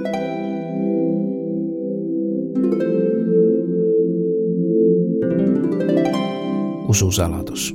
Ususaladus.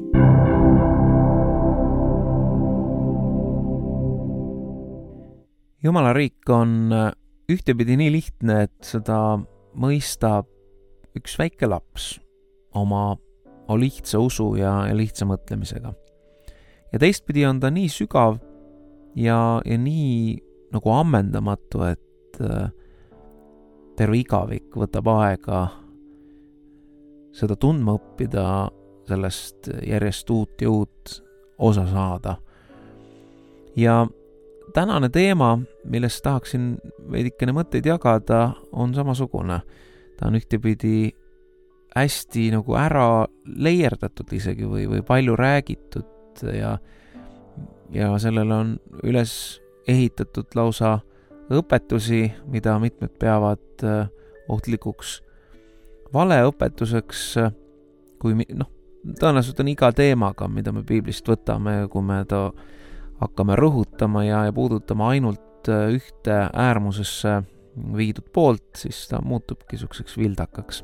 Jumala riik on ühtepidi nii lihtne, et seda mõistab üks väike laps oma lihtsa usu ja lihtsa mõtlemisega. Ja teistpidi on ta nii sügav ja nii nagu ammendamatu, et terve igavik võtab aega seda tundma õppida, sellest järjest uut ja uut osa saada. Ja tänane teema, millest tahaksin veidikene mõtteid jagada, on samasugune. Ta on ühtepidi hästi nagu ära leierdatud isegi või palju räägitud ja sellele on üles ehitatud lausa õpetusi, mida mitmed peavad ohtlikuks valeõpetuseks, kui tõenäoliselt on iga teemaga, mida me piiblist võtame, kui me ta hakkame rõhutama ja puudutama ainult ühte äärmusesse viidud poolt, siis ta muutubki selliseks vildakaks.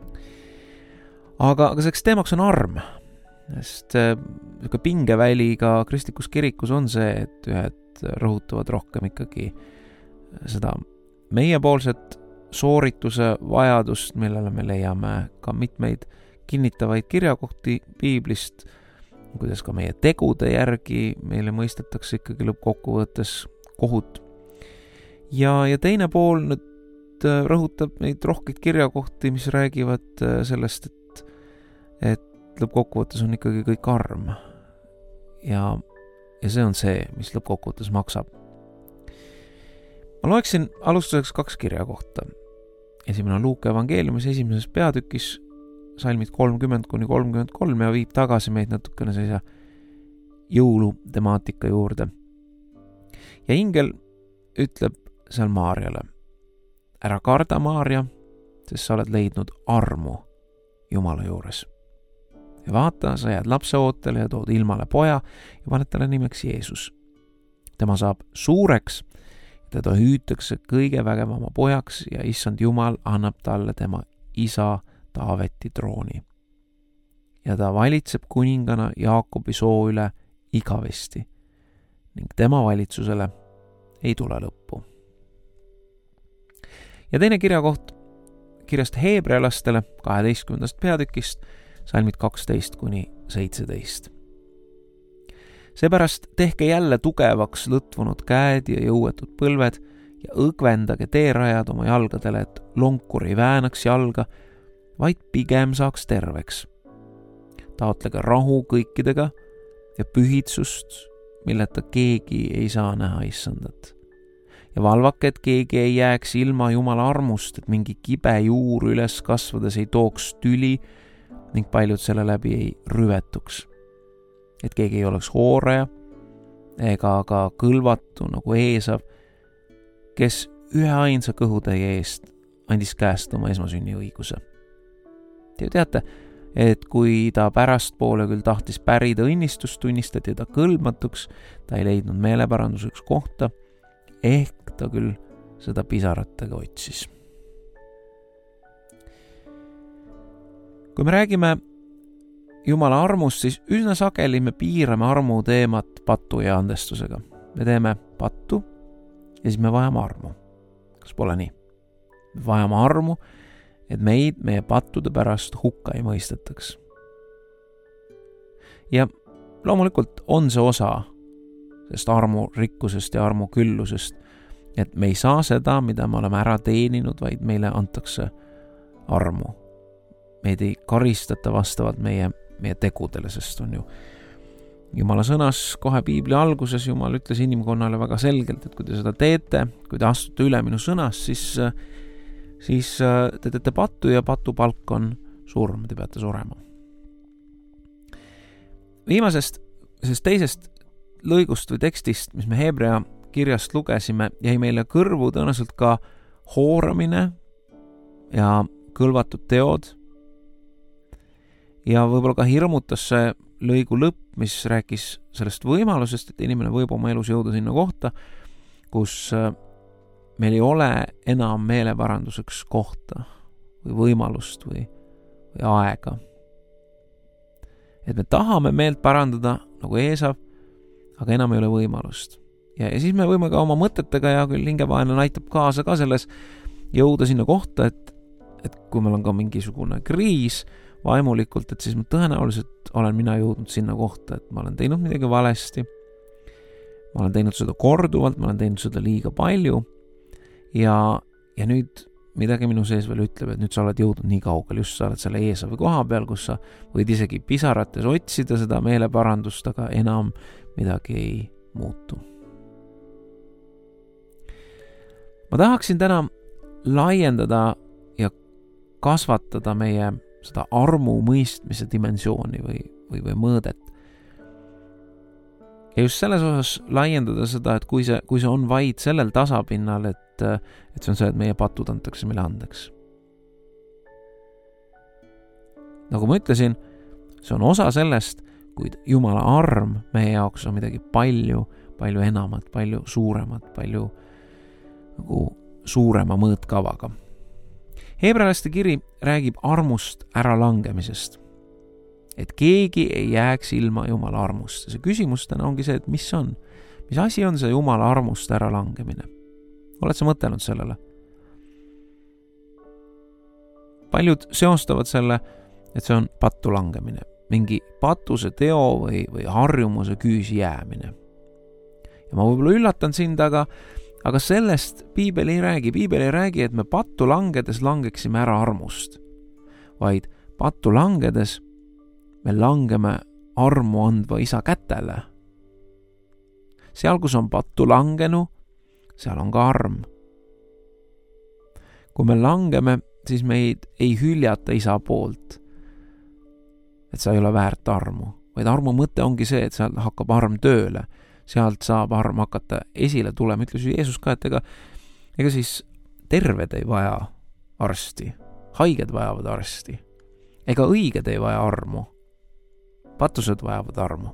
Aga selleks teemaks on arm, sest pingeväli ka kristlikus kirikus on see, et ühed rõhutavad rohkem ikkagi seda meiepoolset soorituse vajadust, millele me leiame ka mitmeid kinnitavaid kirjakohti piiblist, kuidas ka meie tegude järgi meile mõistetakse ikkagi lõppkokkuvõttes kohut. Ja teine pool nüüd rõhutab neid rohkeid kirjakohti, mis räägivad sellest, et lõppkokkuvõttes on ikkagi kõik arm. Ja see on see, mis lõppkokkuvõttes maksab. Ma loeksin alustuseks 2 kirjakohta. Esimene on Luuka evangeeliumis 1. peatükis, salmid 30-33 ja viib tagasi meid natukene sellise jõulutemaatika juurde. Ja ingel ütleb seal Maarjale: ära karda, Maarja, sest sa oled leidnud armu Jumala juures. Ja vaata, sa jääd lapse ootele ja tood ilmale poja ja paned talle nimeks Jeesus. Tema saab suureks, teda hüütakse kõige vägevama pojaks ja issand Jumal annab talle tema isa Taaveti trooni. Ja ta valitseb kuningana Jaakobi soo üle igavesti ning tema valitsusele ei tule lõppu. Ja teine kirjakoht kirjast Heebrealastele 12. peatükist, salmid 12-17. Seepärast tehke jälle tugevaks lõtvunud käed ja jõuetud põlved ja õgvendage teerajad oma jalgadele, et lonkur ei väänaks jalga, vaid pigem saaks terveks. Taotlege rahu kõikidega ja pühitsust, milleta keegi ei saa näha issandat. Ja valvake, et keegi ei jääks ilma Jumala armust, et mingi kibe juur üles kasvades ei tooks tüli ning paljud selle läbi ei rüvetuks. Et keegi ei oleks hooraja ega ka kõlvatu nagu Eesav, kes üheainsa kõhutäie eest andis käest oma esmasünni õiguse. Te teate, et kui ta pärastpoole küll tahtis pärida õnnistust, tunnistati ta kõlbmatuks, ta ei leidnud meeleparanduseks kohta, ehk ta küll seda pisaratega otsis. Kui me räägime Jumala armust, siis üsna sageli me piirame armu teemat patu ja andestusega. Me teeme pattu ja siis me vajame armu. Kas pole nii? Me vajame armu, et meid meie pattude pärast hukka ei mõistetaks. Ja loomulikult on see osa sest armu rikkusest ja armu küllusest, et me ei saa seda, mida me oleme ära teeninud, vaid meile antakse armu. Meid ei karistata vastavalt meie tegudele, sest on ju Jumala sõnas kohe piibli alguses, Jumal ütles inimkonnale väga selgelt, et kui te seda teete, kui te astute üle minu sõnas, siis te teete pattu ja patu palk on surm, te peate surema. Viimasest, teisest lõigust või tekstist, mis me Hebrea kirjast lugesime, jäi meile kõrvu tõenäoliselt ka hooramine ja kõlvatud teod. Ja võib-olla ka hirmutas see lõigu lõpp, mis rääkis sellest võimalusest, et inimene võib oma elus jõuda sinna kohta, kus meil ei ole enam meeleparanduseks kohta või võimalust või aega. Et me tahame meelt parandada nagu Eesav, aga enam ei ole võimalust. Ja siis me võime ka oma mõtetega ja küll hingevaene näitab kaasa ka selles jõuda sinna kohta, et kui meil on ka mingisugune kriis vaimulikult, et siis tõenäoliselt olen mina jõudnud sinna kohta, et ma olen teinud midagi valesti, ma olen teinud seda korduvalt, ma olen teinud seda liiga palju ja nüüd midagi minu sees veel ütleb, et nüüd sa oled jõudnud nii kaugel, just sa oled selle Eesavi koha peal, kus sa võid isegi pisarates otsida seda meeleparandust, aga enam midagi ei muutu. Ma tahaksin täna laiendada ja kasvatada meie seda armu mõistmise dimensiooni või mõõdet. Ja just selles osas laiendada seda, et kui see on vaid sellel tasapinnal, et see on see, et meie patud antakse meile andeks. Nagu ma ütlesin, see on osa sellest, kuid Jumala arm meie jaoks on midagi palju enamat, palju suuremat, palju nagu suurema mõõtkavaga. Hebralaste kiri räägib armust äralangemisest. Et keegi ei jääks ilma Jumala armust. See küsimus täna ongi see, et mis on? Mis asi on see Jumala armust äralangemine? Oled sa mõtelnud sellele? Paljud seostavad selle, et see on pattu langemine. Mingi patuse teo või harjumuse küüsi jäämine. Ja ma võib-olla üllatan sind, aga sellest Piibel ei räägi. Piibel ei räägi, et me pattu langedes langeksime ära armust, vaid pattu langedes me langeme armu andva Isa kätele. Seal, kus on pattu langenu, seal on ka arm. Kui me langeme, siis meid ei hüljata Isa poolt, et sa ei ole väärt armu, vaid armu mõte ongi see, et sealt hakkab arm tööle. Sealt saab arm hakata esile tulema. Ütles ju Jeesus ka, et ega siis terved ei vaja arsti, haiged vajavad arsti, ega õiged ei vaja armu, patused vajavad armu.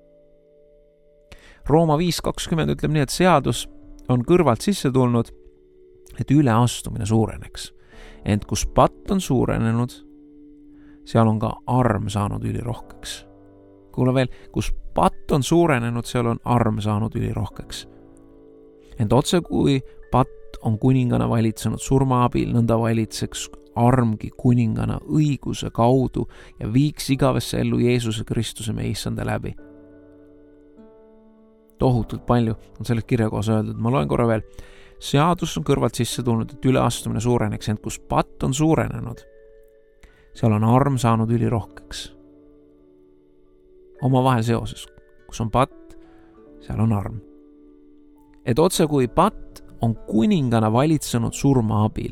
Rooma 5.20 ütleb nii, et seadus on kõrvalt sisse tulnud, et üleastumine suureneks. Ent kus patt on suurenenud, seal on ka arm saanud ülirohkeks. Kuule veel, kus patt on suurenenud, seal on arm saanud ülirohkeks. Ent otse kui patt on kuningana valitsenud surma abil, nõnda valitseks armgi kuningana õiguse kaudu ja viiks igavesse ellu Jeesuse Kristuse meie issanda läbi. Tohutult palju on sellest kirjakohas öeldud. Ma loen korra veel. Seadus on kõrvalt sisse tulnud, et üleastumine suureneks, ent kus patt on suurenenud, seal on arm saanud ülirohkeks. Omavahel seoses, kus on patt, seal on arm. Et otse kui patt on kuningana valitsenud surma abil,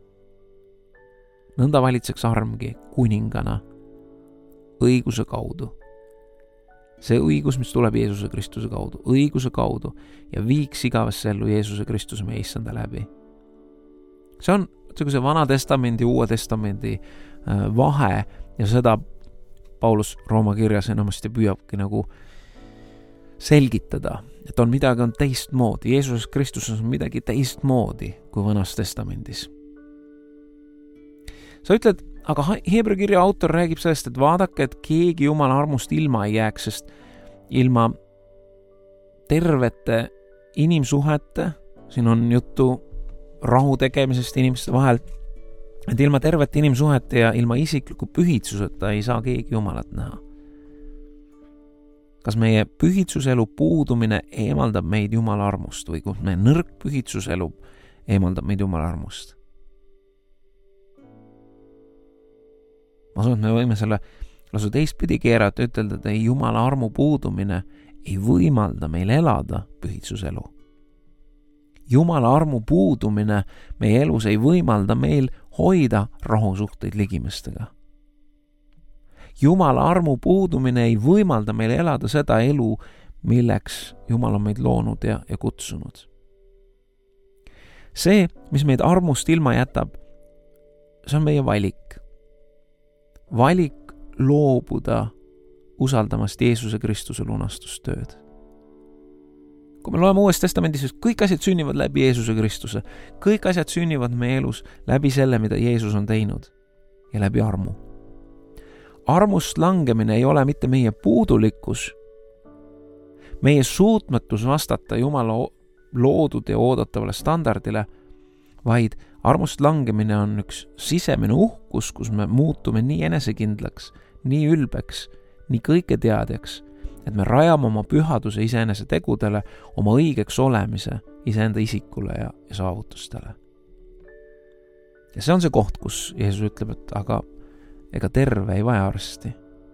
nõnda valitseks armgi kuningana õiguse kaudu. See õigus, mis tuleb Jeesuse Kristuse kaudu, õiguse kaudu ja viiks igavesse ellu Jeesuse Kristuse meie issanda läbi. See on see Vana Testamendi ja Uue Testamendi vahe ja seda Paulus Rooma kirjas enamasti püüabki nagu selgitada, et midagi on teistmoodi. Jeesus Kristus on midagi teistmoodi kui Vanas Testamendis. Sa ütled, aga Heebra kirja autor räägib sellest, et vaadake, et keegi Jumala armust ilma ei jääks, sest ilma tervete inimsuhete, siin on juttu rahu tegemisest inimeste vahel, et ilma tervete inimsuhete ja ilma isikliku pühitsuseta ei saa keegi Jumalat näha. Kas meie pühitsuselu puudumine eemaldab meid Jumala armust või kus meie nõrk pühitsuselu eemaldab meid Jumala armust? Ma usun, et me võime selle lausa teistpidi keerata, ütelda, et ei, Jumala armu puudumine ei võimalda meil elada pühitsuselu. Jumala armu puudumine meie elus ei võimalda meil hoida rahusuhteid ligimestega. Jumala armu puudumine ei võimalda meil elada seda elu, milleks Jumal on meid loonud ja kutsunud. See, mis meid armust ilma jätab, see on meie valik. Valik loobuda usaldamast Jeesuse Kristuse lunastustööd. kui me loeme Uues Testamendis, et kõik asjad sünnivad läbi Jeesuse Kristuse. Kõik asjad sünnivad meie elus läbi selle, mida Jeesus on teinud ja läbi armu. Armust langemine ei ole mitte meie puudulikkus, meie suutmatus vastata Jumala loodud ja oodatavale standardile, vaid armust langemine on üks sisemine uhkus, kus me muutume nii enesekindlaks, nii ülbeks, nii kõiketeadjaks, et me rajame oma pühaduse iseenese tegudele, oma õigeks olemise iseenda isikule ja saavutustele. Ja see on see koht, kus Jeesus ütleb, et aga ega terve ei vaja arsti.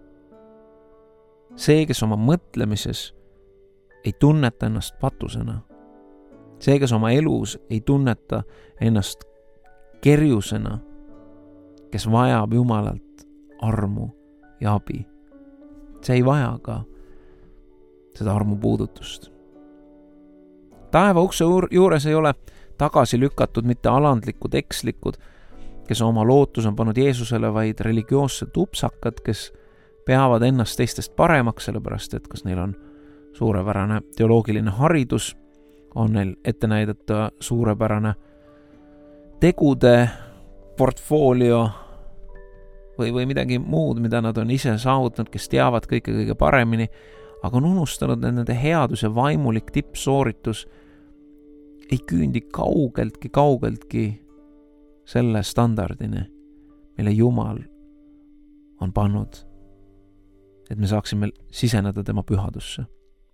See, kes oma mõtlemises ei tunneta ennast patusena, see, kes oma elus ei tunneta ennast kerjusena, kes vajab Jumalalt armu ja abi, see ei vaja ka seda armu puudutust. Taeva ukse juures ei ole tagasi lükatud mitte alandlikud ekslikud, kes oma lootus on pannud Jeesusele, vaid religioossed tupsakad, kes peavad ennast teistest paremaks, sellepärast et kas neil on suurepärane teoloogiline haridus, on neil ette näidata suurepärane tegude portfoolio või midagi muud, mida nad on ise saavutanud, kes teavad kõige paremini, aga on unustanud, et nende headus ja vaimulik tippsooritus ei küündi kaugeltki selle standardini, mille Jumal on pannud, et me saaksime siseneda tema pühadusse.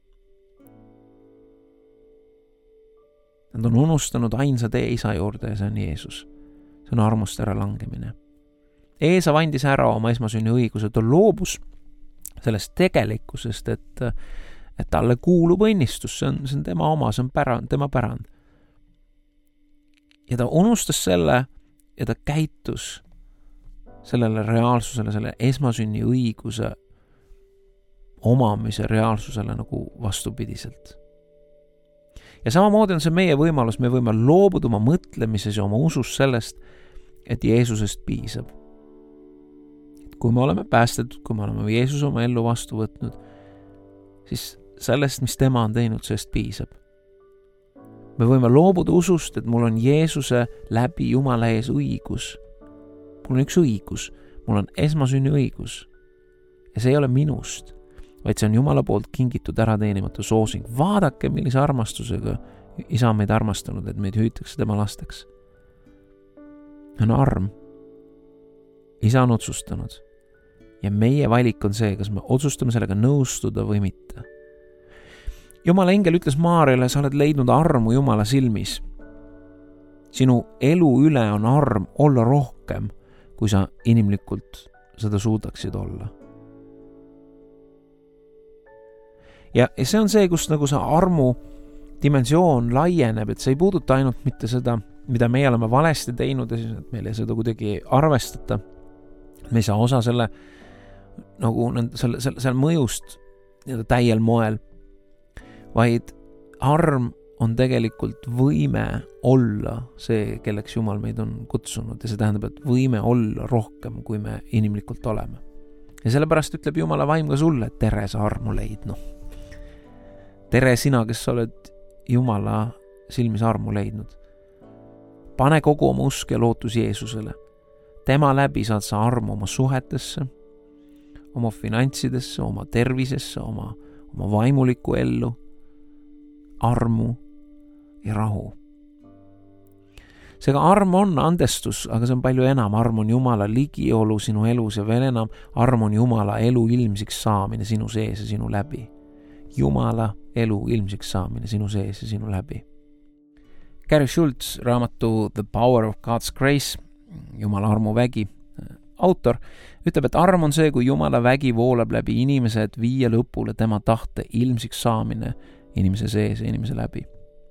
Nad on unustanud ainsa tee isa juurde ja see on Jeesus. See on armust ära langemine. Eesav andis ära oma esmasünni õiguse, ta loobus sellest tegelikkusest, et talle kuulub õnnistus, see on tema oma, see on tema pärand. Ja ta unustas selle ja ta käitus sellele reaalsusele, selle esmasünni õiguse omamise reaalsusele nagu vastupidiselt. Ja samamoodi on see meie võimalus, me võime loobuda oma mõtlemises ja oma usus sellest, et Jeesusest piisab. Kui me oleme päästetud, kui me oleme Jeesuse oma ellu vastu võtnud, siis sellest, mis tema on teinud, sellest piisab. Me võime loobuda usust, et mul on Jeesuse läbi Jumala ees õigus. Mul on üks õigus, mul on esmasünni õigus. Ja see ei ole minust, vaid see on Jumala poolt kingitud ärateenimatu soosing. Vaadake, millise armastusega isa on meid armastanud, et meid hüütakse tema lasteks. On arm. Isa on otsustanud. Ja meie valik on see, kas me otsustame sellega nõustuda või mitte. Jumala engel ütles Maarjale, sa oled leidnud armu Jumala silmis. Sinu elu üle on arm olla rohkem, kui sa inimlikult seda suudaksid olla. Ja see on see, kus nagu see armu dimensioon laieneb, et see ei puuduta ainult mitte seda, mida meie oleme valesti teinud ja siis, et meile seda kuidagi arvestata. Me ei saa osa selle mõjust täiel moel, vaid arm on tegelikult võime olla see, kelleks Jumal meid on kutsunud ja see tähendab, et võime olla rohkem, kui me inimlikult oleme. Ja sellepärast ütleb Jumala vaim ka sulle, et tere sa armu leidnu. Tere sina, kes oled Jumala silmis armu leidnud. Pane kogu oma usk ja lootus Jeesusele. Tema läbi saad sa armu oma suhetesse, oma finantsidesse, oma tervisesse, oma vaimulikku ellu, armu ja rahu. Seega arm on andestus, aga see on palju enam. Arm on Jumala ligiolu sinu elus ja veel enam arm on Jumala elu ilmsiks saamine sinu sees ja sinu läbi. Jumala elu ilmsiks saamine sinu sees ja sinu läbi. Gary Schultz raamatu The Power of God's Grace, Jumala armu vägi, autor ütleb, et arm on see, kui Jumala vägi voolab läbi inimese, et viia lõpule tema tahte ilmsiks saamine inimese sees ja inimese läbi.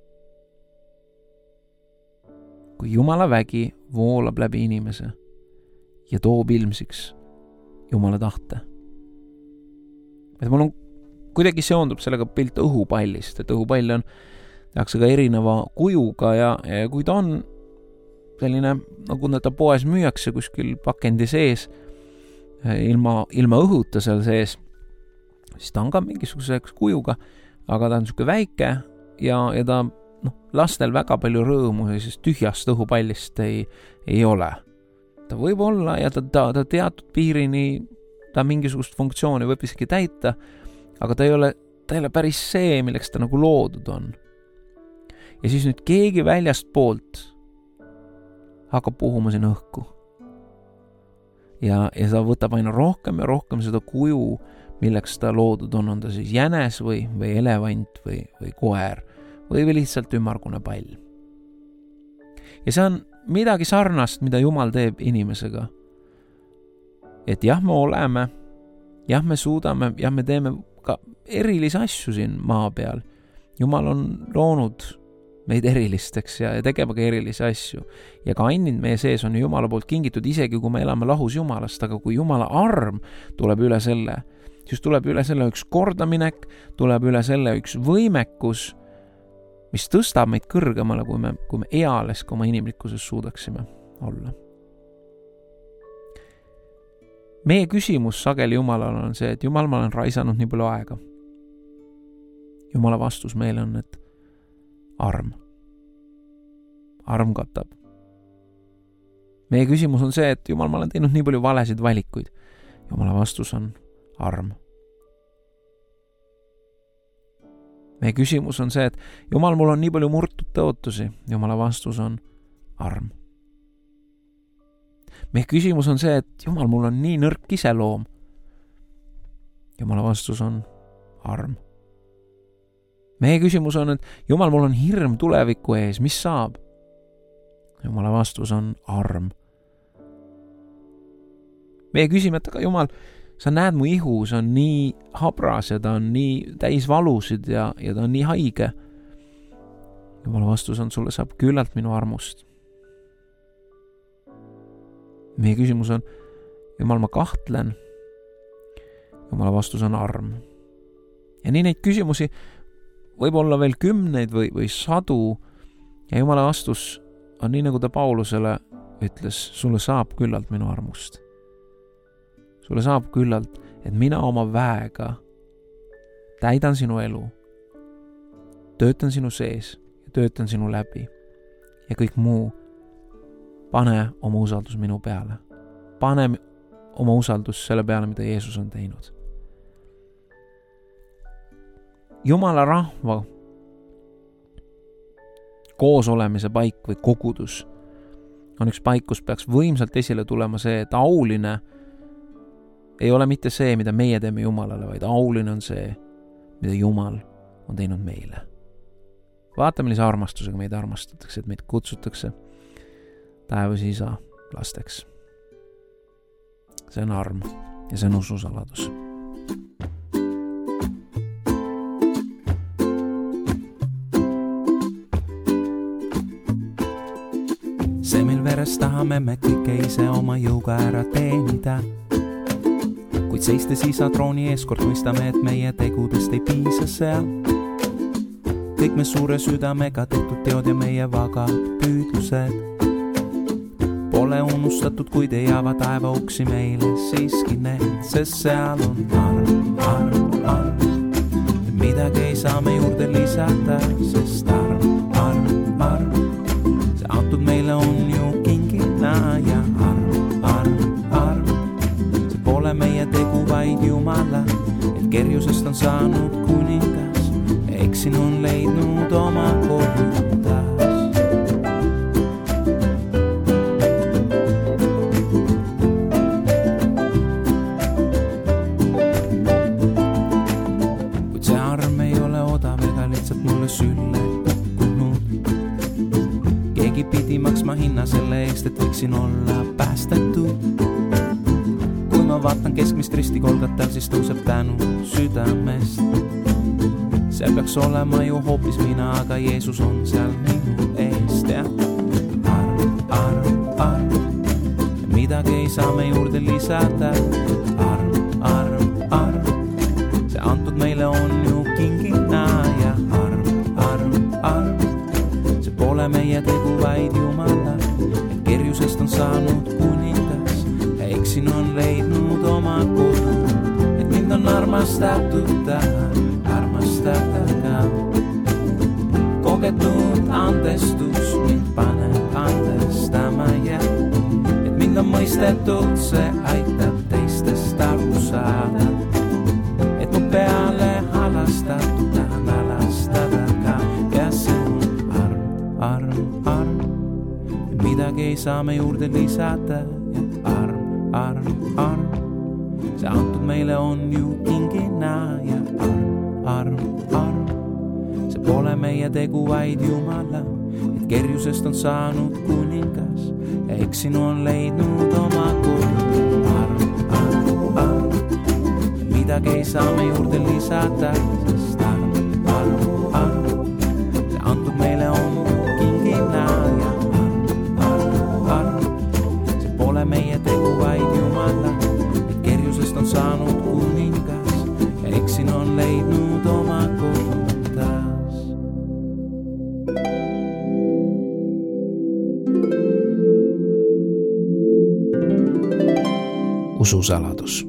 Kui Jumala vägi voolab läbi inimese ja toob ilmsiks Jumala tahte. Et mul on kuidagi seondub sellega pilt õhupallist, et õhupall tehakse ka erineva kujuga ja kui ta on selline, nagu ta poes müüakse kuskil pakendi sees, ilma õhuta seal sees, siis ta on ka mingisuguse kujuga, aga ta on niisugune väike ja ta lastel väga palju rõõmu sest tühjast õhupallist ei ole. Ta võib olla ja ta teatud piirini ta mingisugust funktsiooni võib isegi täita, aga ta ei ole päris see, milleks ta nagu loodud on. Ja siis nüüd keegi väljast poolt hakkab puhuma siin õhku. Ja ta võtab aina rohkem ja rohkem seda kuju, milleks ta loodud on ta siis jänes või elevant või koer või lihtsalt ümmargune pall. Ja see on midagi sarnast, mida Jumal teeb inimesega. Et jah, me oleme, jah, me suudame, jah, me teeme ka erilisi asju siin maa peal. Jumal on loonud meid erilisteks ja tegema ka erilisi asju. Ja ka andnud meie sees on Jumala poolt kingitud, isegi kui me elame lahus Jumalast, aga kui Jumala arm tuleb üle selle, siis tuleb üle selle üks kordaminek, tuleb üle selle üks võimekus, mis tõstab meid kõrgemale, kui me eales ka oma inimlikkuses suudaksime olla. Meie küsimus sageli Jumalale on see, et Jumal, ma olen raisanud nii palju aega. Jumala vastus meile on, et arm katab. Meie küsimus on see, et Jumal, ma olen teinud nii palju valesid valikuid. Jumala vastus on arm. Meie küsimus on see, et Jumal, mul on nii palju murtud tõotusi. Jumala vastus on arm. Meie küsimus on see, et Jumal, mul on nii nõrk iseloom. Jumala vastus on arm. Meie küsimus on, et Jumal, mul on hirm tuleviku ees, mis saab? Jumala vastus on arm. Meie küsime, et aga Jumal, sa näed mu ihu, see on nii habras ja ta on nii täis valusid ja ta on nii haige. Jumala vastus on, sulle saab küllalt minu armust. Meie küsimus on, Jumal, ma kahtlen. Jumala vastus on arm. Ja nii neid küsimusi võib olla veel 10 või 100 ja Jumala vastus on nii, nagu ta Paulusele ütles, sulle saab küllalt minu armust. Sulle saab küllalt, et mina oma väega täidan sinu elu, töötan sinu sees ja töötan sinu läbi ja kõik muu. Pane oma usaldus minu peale. Pane oma usaldus selle peale, mida Jeesus on teinud. Jumala rahva koos olemise paik või kogudus on üks paik, kus peaks võimsalt esile tulema see, et auline ei ole mitte see, mida meie teeme Jumalale, vaid auline on see, mida Jumal on teinud meile. Vaata, millise armastusega meid armastatakse, et meid kutsutakse taevas isa lasteks. See on arm ja see on ususaladus. See, mil veres tahame me kõike ise oma jõuga ära teenida. Kuid seistes isa trooni ees kord mõistame, et meie tegudest ei piisa seal. Kõik me suure südamega tehtud teod ja meie vagad püüdlused pole unustatud, kuid ei ava taeva uksi meile siiski need, sest seal on arm. Midagi ei saa me juurde lisada, sest arm. See antud meile on ju kingina ja arm. See pole meie tegu, vaid Jumala, et kerjusest on saanud kuningas, eksin on leidnud oma kodu. Selle eest, et võiksin olla päästetud. Kui ma vaatan keskmist risti Golgatal, siis tõuseb tänu südamest. See peaks olema ju hoopis mina, aga Jeesus on seal minu eest ja arm. Midagi ei saa me juurde lisada. Arm. See antud meile on ju kingina ja arm. See pole meie tegu, vaid Jumala, et kerjusest on saanud kuningas ja eksin on leidnud oma kodu, et mind on armastatud ka. kogetud andestus mind paneb andestama ja et mind on mõistetud, see aitab teistest aru saada. Et mu peale halastatud tahan alastada ka ja see on arm. Midagi ei saa me juurde lisada ja arm. See antud meile on ju kingina ja arm. See pole meie tegu, vaid Jumala, et kerjusest on saanud kuningas ja eksinu on leidnud oma kodu. Arm. Midagi ei saa me juurde lisada, sest arm. See antud meile on kingina ja arm. See pole meie tegu, vaid Jumala, et kerjusest on saanud kuningas ja eksinu on leidnud oma kodu. Ususaladus.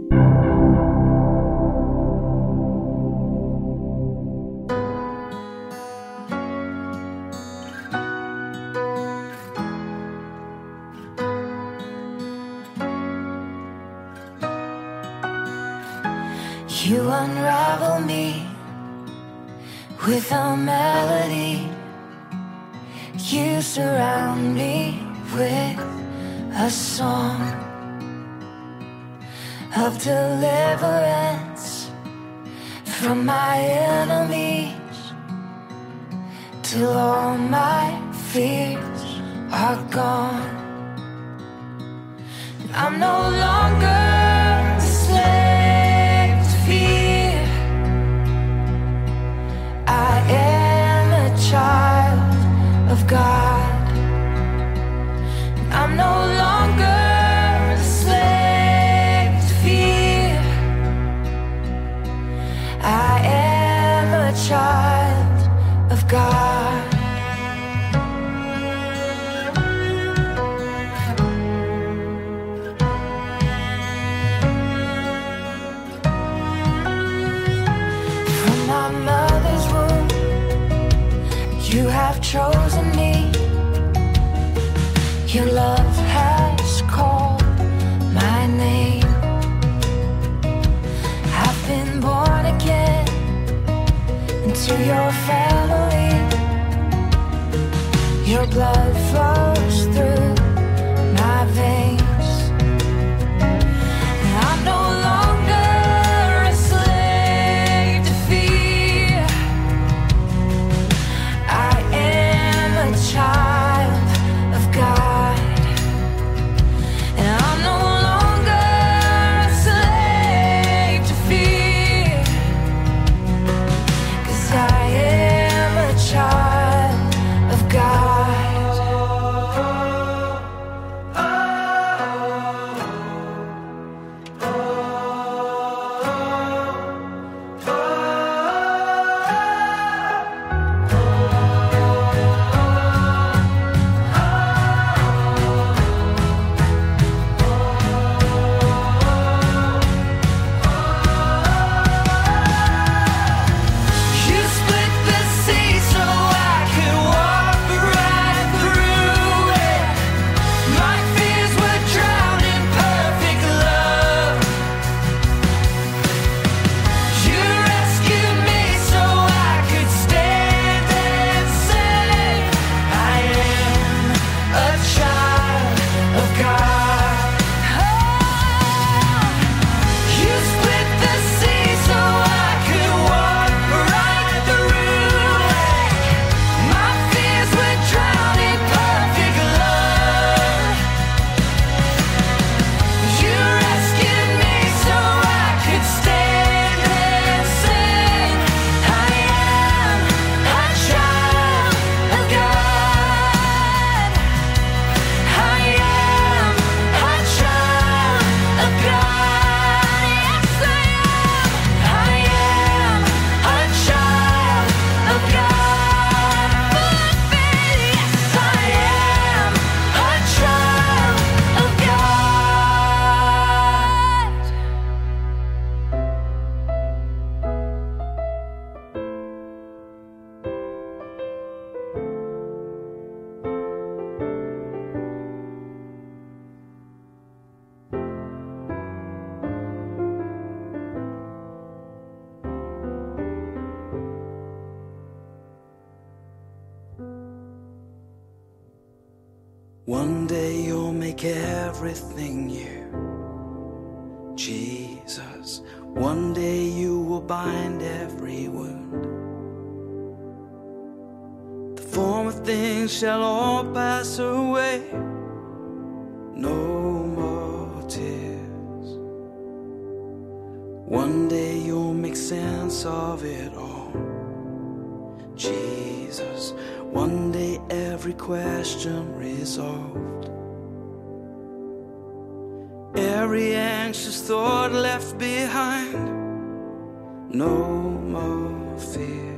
You unravel me with a melody. You surround me with a song of deliverance from my enemies, till all my fears are gone. I'm no longer a slave to fear. I am a child of God. I'm no longer a slave to fear. I am a child of God. From my mother's womb, you have chosen me. Your love has called my name. I've been born again into your family. Your blood flows through my veins. And I'm no longer a slave to fear. I am a child of God. And I'm no longer a slave to fear, 'cause I am a child of God. One day you'll make everything new, Jesus. One day you will bind every wound. The former things shall all pass away. No more tears. One day you'll make sense of it all, Jesus. One day every question resolved, every anxious thought left behind. No more fear.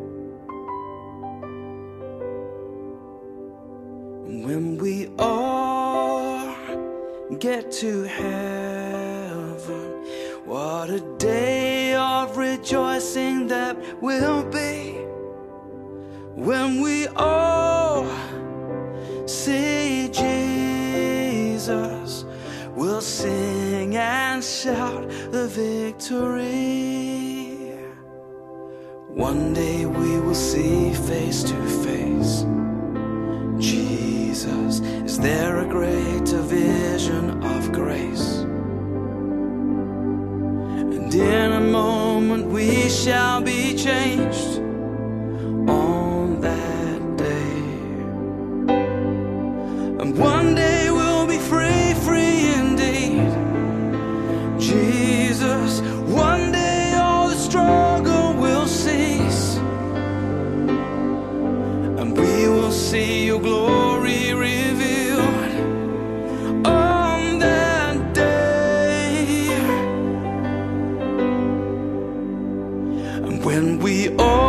And when we all get to heaven, what a day of rejoicing that will be. When we all see Jesus, we'll sing and shout the victory. One day we will see face to face Jesus. Is there a greater vision of grace? And in a moment we shall be changed. On that day, and one day we'll be free, free indeed, Jesus. One day all the struggle will cease, and we will see your glory revealed on that day. And when we all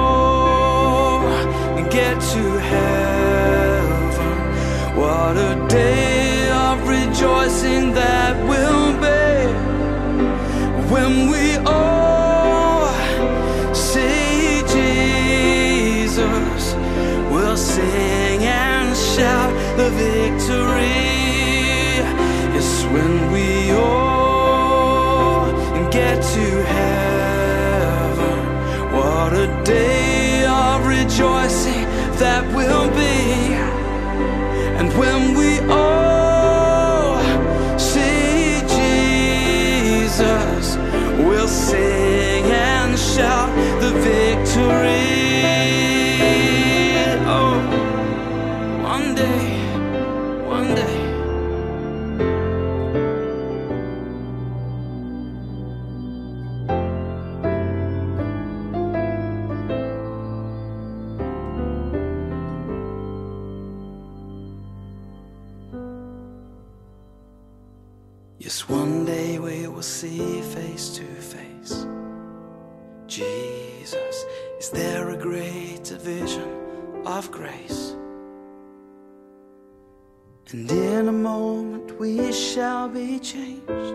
get to heaven, what a day of rejoicing that will be. When we all see Jesus, we'll sing and shout the victory. Yes, when we all get to heaven, what a day of rejoicing that will be. And when we all see Jesus, we'll sing and shout the victory. Oh, one day, one day. Yes, one day we will see face to face Jesus. Is there a greater vision of grace? And in a moment we shall be changed.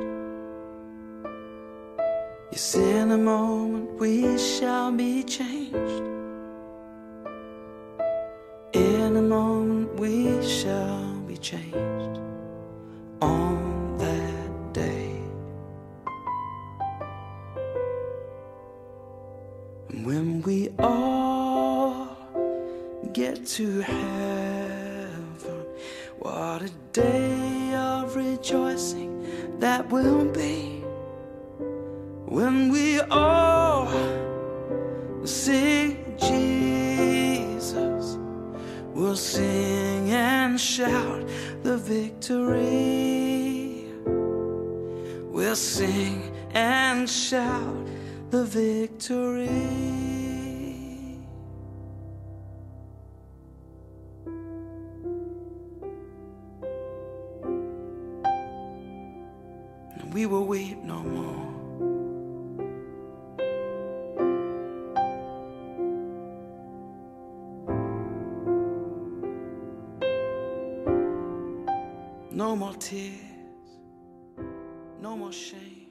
Yes, in a moment we shall be changed. In a moment we shall be changed. On that day. And when we all get to heaven, what a day of rejoicing that will be. When we all see Jesus, we'll sing and shout the victory. We'll sing and shout the victory. And we will weep no more. No more tears, no more shame.